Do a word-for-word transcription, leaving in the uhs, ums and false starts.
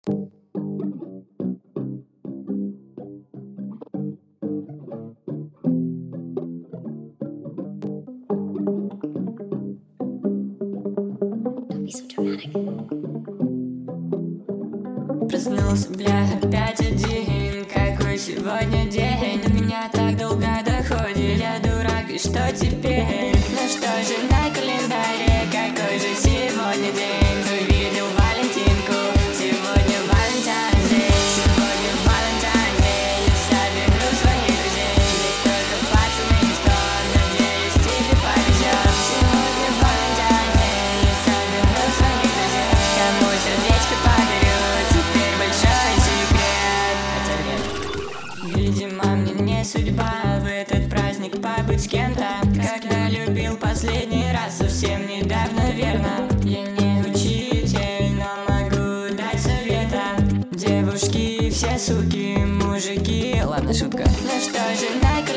Проснулся, бля, опять один. Какой сегодня день? До меня так долго доходит. Я дурак, и что теперь? Ну что же на календаре? Какой же сегодня день? Ты видел Валентинку? Сегодня Valentine's Day. Сегодня Valentine's Day. Я соберу своих друзей. Здесь только пацаны, что, надеюсь, тебе повезет. Сегодня Valentine's Day. Я соберу своих друзей. Кому сердечко подарю? Теперь большой секрет. Хотя нет. Видимо, мне не судьба в этот праздник побыть с кем-то. Когда любил последний раз, совсем недавно, верно. Я не учитель, но могу дать совета. Девушки все суки, мужики. Ладно, шутка. Ну что же, на